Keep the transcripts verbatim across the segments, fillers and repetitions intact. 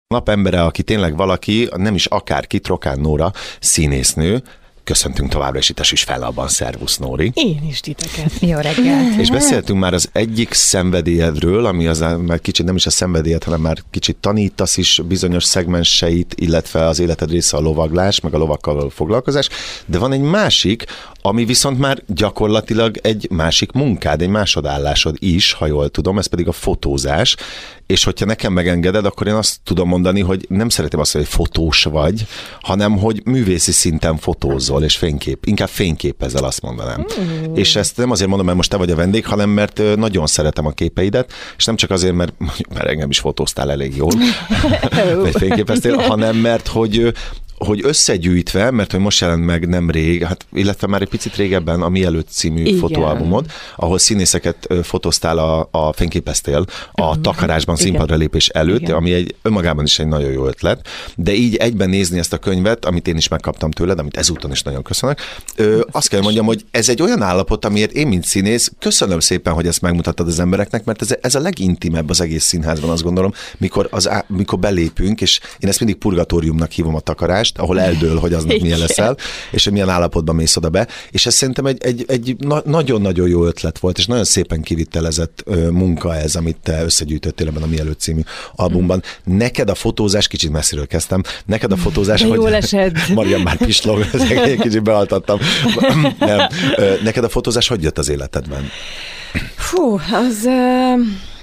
Napembere, aki tényleg valaki, nem is akárki, Trokán Nóra, színésznő. Köszöntünk továbbra is itt a Süsfellabban. Szervusz, Nóri. Én is titeket. Jó reggelt. És beszéltünk már az egyik szenvedélyedről, ami az már kicsit nem is a szenvedélyed, hanem már kicsit tanítasz is bizonyos szegmenseit, illetve az életed része a lovaglás, meg a lovakkal való foglalkozás, de van egy másik, ami viszont már gyakorlatilag egy másik munkád, egy másodállásod is, ha jól tudom, ez pedig a fotózás, és hogyha nekem megengeded, akkor én azt tudom mondani, hogy nem szeretem azt, hogy fotós vagy, hanem hogy művészi szinten fotózol, és fénykép, inkább fényképezel, azt mondanám. Mm. És ezt nem azért mondom, mert most te vagy a vendég, hanem mert nagyon szeretem a képeidet, és nem csak azért, mert, mert engem is fotóztál elég jól, vagy fényképeztél, hanem mert hogy hogy összegyűjtve, mert hogy most jelent meg nemrég, hát illetve már egy picit régebben a Mielőtt című igen. fotóalbumod, ahol színészeket fotóztál, a, a fényképeztél a uh-huh. takarásban színpadra lépés előtt, igen. ami egy önmagában is egy nagyon jó ötlet, de így egyben nézni ezt a könyvet, amit én is megkaptam tőled, amit ezúton is nagyon köszönök, ö, azt kell mondjam, hogy ez egy olyan állapot, amiért én, mint színész, köszönöm szépen, hogy ezt megmutattad az embereknek, mert ez, ez a legintimebb az egész színházban, azt gondolom, mikor, az, mikor belépünk, és én ezt mindig purgatóriumnak hívom a takarást, ahol eldől, hogy aznap milyen leszel, és hogy milyen állapotban mész oda be. És ez szerintem egy, egy, egy na- nagyon-nagyon jó ötlet volt, és nagyon szépen kivitelezett ö, munka ez, amit te összegyűjtöttél ebben a Mielőtt című albumban. Neked a fotózás, kicsit messziről kezdtem, neked a fotózás, de hogy... jól esett. Marian már pislog, egy kicsit bealtattam. Nem. Neked a fotózás hogy jött az életedben? Fú, az... Uh...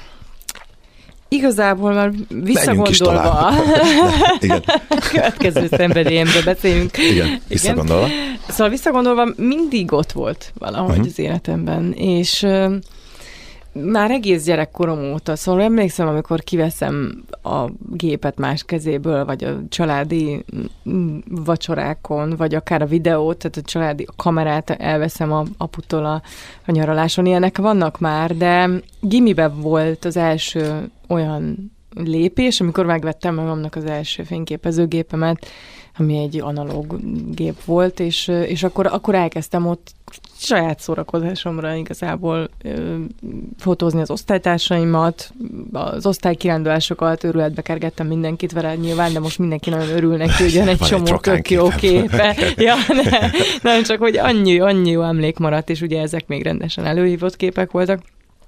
Igazából már visszagondolva, igen. következő szenvedélyemről beszélünk. Igen, visszagondolva. Igen. Szóval visszagondolva mindig ott volt valahogy uh-huh. az életemben, és uh, már egész gyerekkorom óta, szóval emlékszem, amikor kiveszem a gépet más kezéből, vagy a családi vacsorákon, vagy akár a videót, tehát a családi kamerát elveszem a aputól a, a nyaraláson. Ilyenek vannak már, de gimiben volt az első olyan lépés, amikor megvettem magamnak az első fényképezőgépemet, ami egy analóg gép volt, és, és akkor, akkor elkezdtem ott saját szórakozásomra igazából ö, fotózni az osztálytársaimat, az osztálykirándulásokat, őrületbe kergettem mindenkit vele nyilván, de most mindenki nagyon örül neki, hogy van egy csomó tök jó képe. Ja, ne, nem csak, hogy annyi, annyi jó emlék maradt, és ugye ezek még rendesen előhívott képek voltak.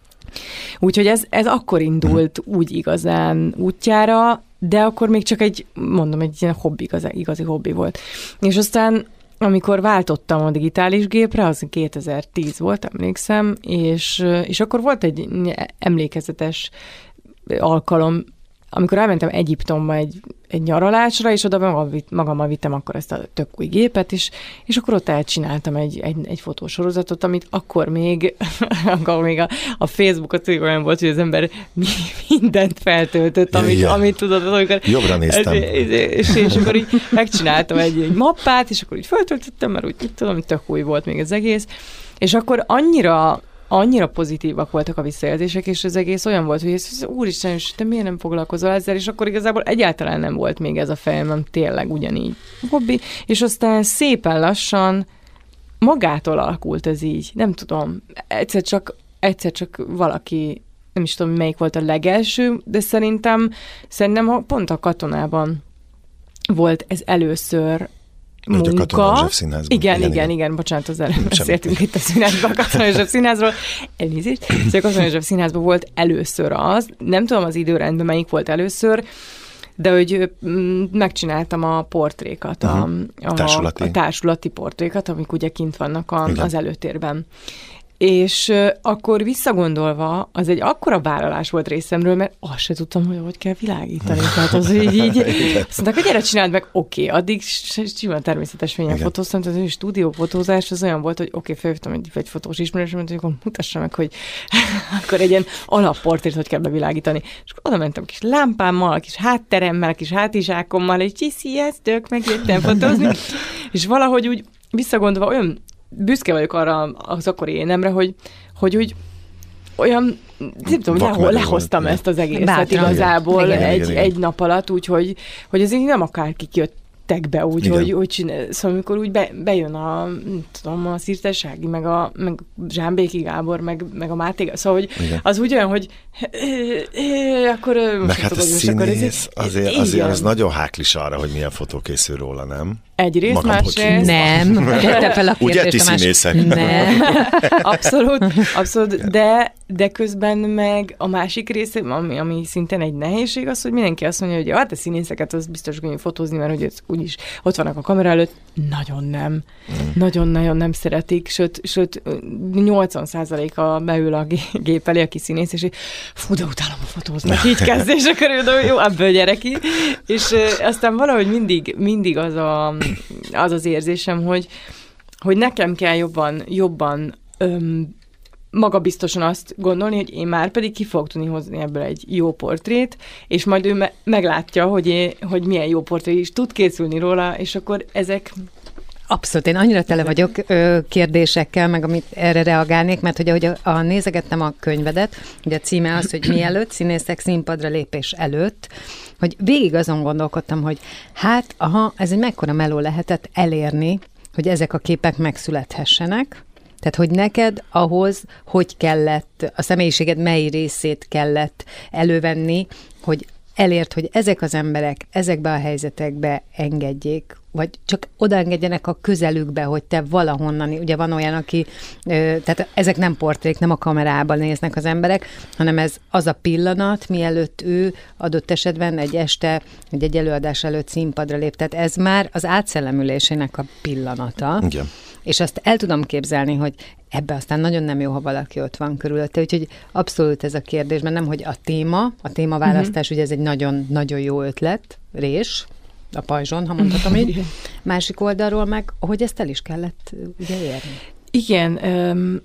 Úgyhogy ez, ez akkor indult úgy igazán útjára, de akkor még csak egy, mondom, egy ilyen hobbi, igazi, igazi hobbi volt. És aztán, amikor váltottam a digitális gépre, az kétezer-tíz volt, emlékszem, és, és akkor volt egy emlékezetes alkalom, amikor elmentem Egyiptomba egy, egy nyaralásra, és oda magammal vittem akkor ezt a tök új gépet, és, és akkor ott elcsináltam egy, egy, egy fotósorozatot, amit akkor még, akkor még a, a Facebookot olyan volt, hogy az ember mindent feltöltött, amit, ja. amit tudod. Amikor, jobbra néztem. És, és akkor így megcsináltam egy, egy mappát, és akkor így feltöltöttem, mert úgy tudom, tök új volt még az egész, és akkor annyira annyira pozitívak voltak a visszajelzések, és az egész olyan volt, hogy ez, úristen, te miért nem foglalkozol ezzel, és akkor igazából egyáltalán nem volt még ez a fejemben tényleg ugyanígy hobbi, és aztán szépen lassan magától alakult ez így, nem tudom, egyszer csak, egyszer csak valaki, nem is tudom, melyik volt a legelső, de szerintem, szerintem pont a Katonában volt ez először munka. A Katona József Színházban. Igen, igen, igen, igen, bocsánat, az előbb beszéltünk itt a színházban, a Katona József Színházról. Elnézést. Szóval a Katona József Színházban volt először az, nem tudom az időrendben melyik volt először, de hogy megcsináltam a portrékat, uh-huh. a, a, társulati. a társulati portrékat, amik ugye kint vannak a, az előtérben. És akkor visszagondolva, az egy akkora vállalás volt részemről, mert azt se tudtam, hogy hogy kell világítani. Tehát az, hogy így, azt mondták, hogy gyere, csináld meg, oké, okay. Addig simán természetes fényen fotóztam, tehát a stúdiófotózás az olyan volt, hogy oké, okay, felhívtam egy, egy fotós ismerősömet, hogy akkor mutassa meg, hogy akkor egy ilyen alapportrét hogy kell bevilágítani. És akkor oda mentem kis lámpámmal, a kis hátteremmel, a kis hátizsákommal, egy csiszi, sziasztok, megjöttem fotózni. És valahogy úgy visszagondolva olyan büszke vagyok arra az akkori énemre, hogy, hogy úgy olyan, nem tudom, lehol, lehoztam ezt az egészet Bátran. igazából igen, egy, igen, igen. egy nap alatt, úgyhogy hogy ez így nem akárki jött vettek be úgy, Igen. hogy, hogy csinál, szóval amikor úgy be, bejön a, tudom, a Szirtessági, meg a meg Zsámbéki Gábor, meg, meg a Máté, szóval hogy az úgy olyan, hogy akkor meg hát a színész azért, azért az nagyon háklis arra, hogy milyen fotó készül róla, nem? Egyrészt, másrészt. Nem. Fel a ugye ti színészek? Nem. Abszolút, abszolút, de, de közben meg a másik része, ami, ami szintén egy nehézség, az, hogy mindenki azt mondja, hogy hát a színészeket az biztos könnyű fotózni, mert hogy úgyis ott vannak a kamera előtt. Nagyon nem. Mm. Nagyon-nagyon nem szeretik, sőt, sőt nyolcvan százaléka beül a gép elé, aki színész, és fú, de utálom a fotózni. Így kezdésre körül, jó, ebből gyere ki. És aztán valahogy mindig, mindig az, a, az az érzésem, hogy, hogy nekem kell jobban, jobban öm, magabiztosan azt gondolni, hogy én már pedig ki fogok tudni hozni ebből egy jó portrét, és majd ő me- meglátja, hogy, én, hogy milyen jó portré is tud készülni róla, és akkor ezek... Abszolút, én annyira tele vagyok ö, kérdésekkel, meg amit erre reagálnék, mert hogy ahogy a, a nézegettem a könyvedet, ugye a címe az, hogy mielőtt színészek színpadra lépés előtt, hogy végig azon gondolkodtam, hogy hát, aha, ez egy mekkora meló lehetett elérni, hogy ezek a képek megszülethessenek. Tehát, hogy neked ahhoz, hogy kellett, a személyiséged mely részét kellett elővenni, hogy elért, hogy ezek az emberek ezekbe a helyzetekbe engedjék, vagy csak odaengedjenek a közelükbe, hogy te valahonnan, ugye van olyan, aki, tehát ezek nem portrék, nem a kamerában néznek az emberek, hanem ez az a pillanat, mielőtt ő adott esetben egy este, vagy egy előadás előtt színpadra lép. Tehát ez már az átszellemülésének a pillanata. Igen. És azt el tudom képzelni, hogy ebbe aztán nagyon nem jó, ha valaki ott van körülötte, úgyhogy abszolút ez a kérdés, mert nem, hogy a téma, a témaválasztás, uh-huh. ugye ez egy nagyon-nagyon jó ötlet, rés, a pajzson, ha mondhatom így. Másik oldalról meg, hogy ezt el is kellett ugye érni. Igen, um,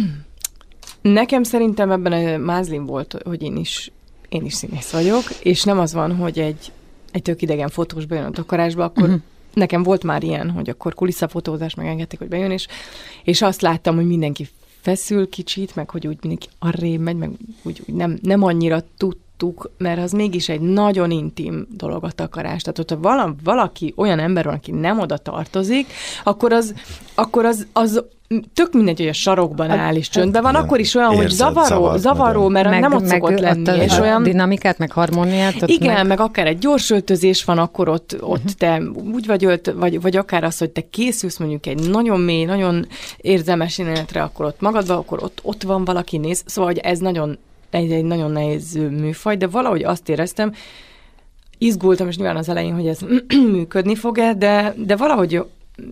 nekem szerintem ebben a mázlim volt, hogy én is, én is színész vagyok, és nem az van, hogy egy, egy tök idegen fotós bejön a takarásba, akkor uh-huh. nekem volt már ilyen, hogy akkor kuliszafotózás megengedték, hogy bejön, és, és azt láttam, hogy mindenki feszül kicsit, meg hogy úgy mindenki arrébb megy, meg úgy, úgy nem, nem annyira tudtuk, mert az mégis egy nagyon intim dolog a takarás. Tehát, hogyha vala, valaki, olyan ember van, aki nem oda tartozik, akkor az, akkor az, az tök mindegy, hogy a sarokban áll és csöndben van, akkor is olyan, érzed, hogy zavaró, zavar, zavaró mert meg, nem ott meg szokott lenni. A, és a olyan dinamikát, meg harmóniát. Ott igen, meg... meg akár egy gyors öltözés van, akkor ott, ott uh-huh. te úgy vagy ölt, vagy, vagy akár az, hogy te készülsz mondjuk egy nagyon mély, nagyon érzelmes jelenetre, akkor ott magadban, akkor ott, ott van valaki néz. Szóval, hogy ez nagyon, egy, egy nagyon nehéz műfaj, de valahogy azt éreztem, izgultam, és nyilván az elején, hogy ez működni fog-e, de, de valahogy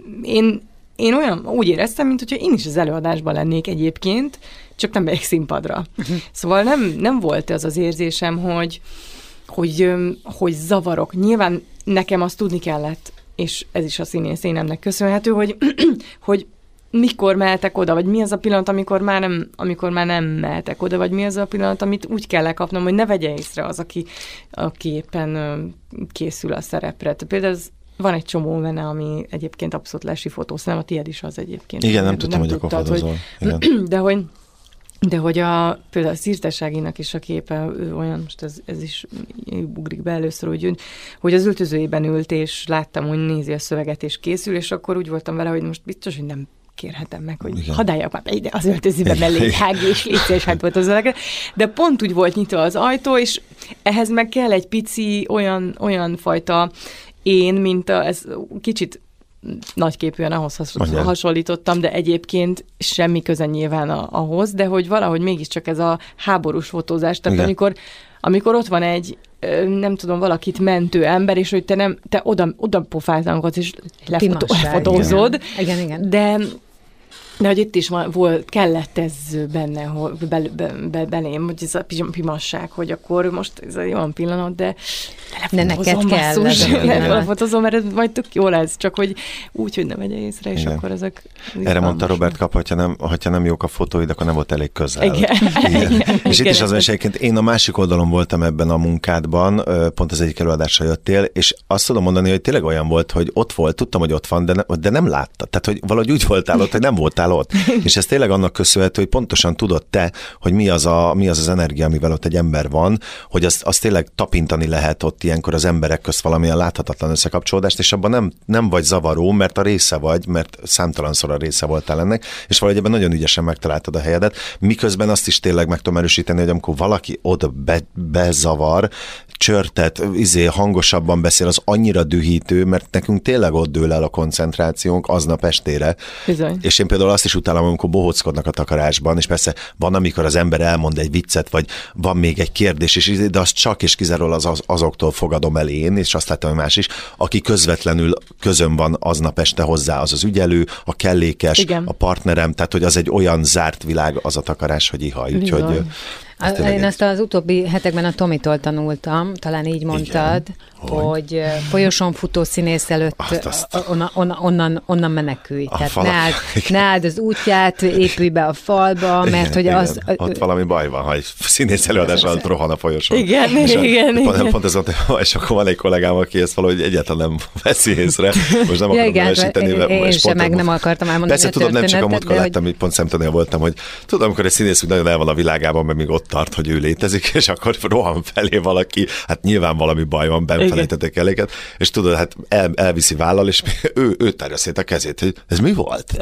én Én olyan úgy éreztem, mint hogyha én is az előadásban lennék egyébként, csak nem megyek színpadra. Uh-huh. Szóval nem, nem volt az az érzésem, hogy, hogy, hogy zavarok. Nyilván nekem azt tudni kellett, és ez is a színész énemnek köszönhető, hogy, hogy mikor mehetek oda, vagy mi az a pillanat, amikor már, nem, amikor már nem mehetek oda, vagy mi az a pillanat, amit úgy kell lekapnom, hogy ne vegye észre az, aki, aki éppen készül a szerepre. Például az van egy csomó benne, ami egyébként abszolút lesi fotó, szerintem a tiéd is az egyébként. Igen, nem, nem tudtam, nem hogy akkor fotózol. De hogy, de hogy a, például a Szirtesságinak is a képe olyan, most ez, ez is ugrik be először, hogy, hogy az öltözőjében ült, és láttam, hogy nézi a szöveget, és készül, és akkor úgy voltam vele, hogy most biztos, hogy nem kérhetem meg, hogy igen. hadd álljak már ide az öltözőbe mellé, hágj és légy és hát volt az ölegre. De pont úgy volt nyitva az ajtó, és ehhez meg kell egy pici olyan, olyan fajta én, mint a, ez kicsit nagyképűen ahhoz Mondjál. hasonlítottam, de egyébként semmi köze nyilván a, ahhoz, de hogy valahogy mégiscsak ez a háborús fotózás, tehát amikor, amikor ott van egy, nem tudom, valakit mentő ember, és hogy te nem, te oda, oda pofáztankodsz, és lefotózod. Igen, igen. De De hogy itt is van, volt, kellett ez benne, hogy be, be, be, belém, hogy ez a pimasság, hogy akkor most ez egy olyan pillanat, de lefotózom, basszus, lefotózom, mert ez majd tök jó lesz, csak hogy úgy, hogy ne vegye észre, és igen. akkor ezek... Erre mondta Robert Kap, hogyha nem, hogyha nem jók a fotóid, akkor nem volt elég közel. Igen. Igen. Igen. És itt is az, hogy egyébként én a másik oldalon voltam ebben a munkádban, pont az egyik előadásra jöttél, és azt tudom mondani, hogy tényleg olyan volt, hogy ott volt, tudtam, hogy ott van, de, ne, de nem látta. Tehát, hogy valahogy úgy voltál ott, hogy nem voltál voltál ott. És ez tényleg annak köszönhető, hogy pontosan tudod te, hogy mi az, a, mi az az energia, amivel ott egy ember van, hogy azt, azt tényleg tapintani lehet ott ilyenkor az emberek közt valamilyen láthatatlan összekapcsolódást, és abban nem, nem vagy zavaró, mert a része vagy, mert számtalanszor a része voltál ennek, és valahogy ebben nagyon ügyesen megtaláltad a helyedet, miközben azt is tényleg meg tudom erősíteni, hogy amikor valaki oda be, bezavar, csörtet, izé, hangosabban beszél, az annyira dühítő, mert nekünk tényleg ott dől el a koncentrációnk aznap estére. Bizony. És én például azt is utálom, amikor bohóckodnak a takarásban, és persze van, amikor az ember elmond egy viccet, vagy van még egy kérdés, és, de azt csak és kizárólag az, az, azoktól fogadom el én, és azt látom, hogy más is, aki közvetlenül közön van aznap este hozzá, az az ügyelő, a kellékes, igen. a partnerem, tehát hogy az egy olyan zárt világ az a takarás, hogy ihaj. Úgyhogy Ezt Én ezt az utóbbi hetekben a Tomitól tanultam, talán így mondtad, igen, hogy folyosón futó színész előtt azt, onnan, onnan, onnan, onnan menekülj. Tehát ne áld, ne áld az útját, épülj be a falba, mert igen, hogy igen. az... Ott valami baj van, ha egy színész előadás alatt rohan a folyosón. Igen, és igen, a, igen. Pont ez volt, és akkor van egy kollégám, aki ezt valahogy egyáltalán nem veszi észre. Most nem akarom ja, nevesíteni. Én, én sem meg nem akartam elmondani. Persze tudom, nem csak a múltkor láttam, hogy pont szemtanúja voltam, hogy tudom, amikor egy színész nagyon el van a világában, mert még ott tart, hogy ő létezik, és akkor rohan felé valaki, hát nyilván valami baj van, benfelejtettek eléket, és tudod, hát el, elviszi vállal, és ő, ő tárja szét a kezét, hogy ez mi volt?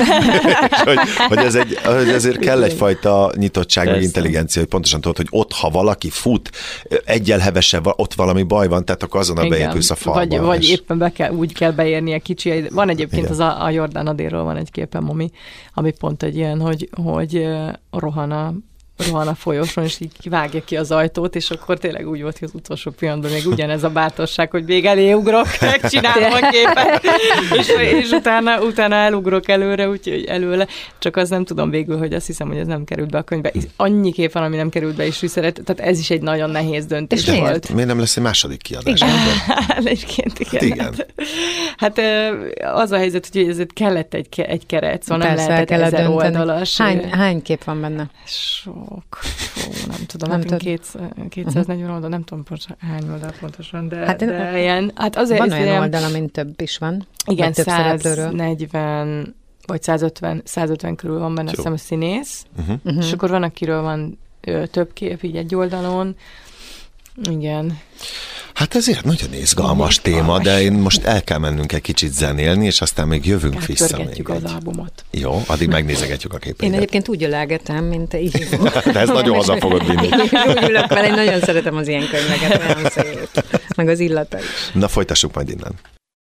hogy, hogy, ez egy, hogy ezért kell egyfajta nyitottság, meg intelligencia, hogy pontosan tudod, hogy ott, ha valaki fut, egyel hevesebb, ott valami baj van, tehát akkor azonnal beépülsz a falba. Vagy, vagy éppen be kell, úgy kell beérnie kicsi. Van egyébként igen. az a, a Jordán Adéről van egy képem, ami, ami pont egy ilyen, hogy, hogy rohan a rohan a folyosón, és így vágja ki az ajtót, és akkor tényleg úgy volt, hogy az utolsó pillanatban még ugyanez a bátorság, hogy még elé ugrok, megcsinálom a képet, és, és utána, utána elugrok előre, úgyhogy előle, csak az nem tudom végül, hogy azt hiszem, hogy ez nem került be a könyvbe. Annyi kép van, ami nem került be, és szeret, tehát ez is egy nagyon nehéz döntés de volt. Miért? miért nem lesz egy második kiadás? Egyébként igen. igen. Hát, hát az a helyzet, hogy ezért kellett egy, egy keret, szóval nem lehetett ezer oldalas. Hány, hány kép van benne? So. Fó, nem tudom, nem tudom. kétszáznegyven oldal, nem tudom pontosan, hány oldal pontosan, de, hát, de ilyen, hát azért... Van olyan ilyen, oldal, amin több is van. Igen, száznegyven vagy százötven, százötven körül van benne, azt hiszem, a színész, uh-huh. Uh-huh. és akkor van, akiről van ö, több kép, így egy oldalon. Igen. Hát ezért nagyon izgalmas téma, de én most el kell mennünk egy kicsit zenélni, és aztán még jövünk hát vissza. Még az albumot. Jó, addig megnézegetjük a képeket. Én egyébként úgy ölelgetem, mint te így. De ez nagyon haza fogod vinni. Úgy ülök vele, én nagyon szeretem az ilyen könyveket, nagyon szép. Meg az illata is. Na, folytassuk majd innen.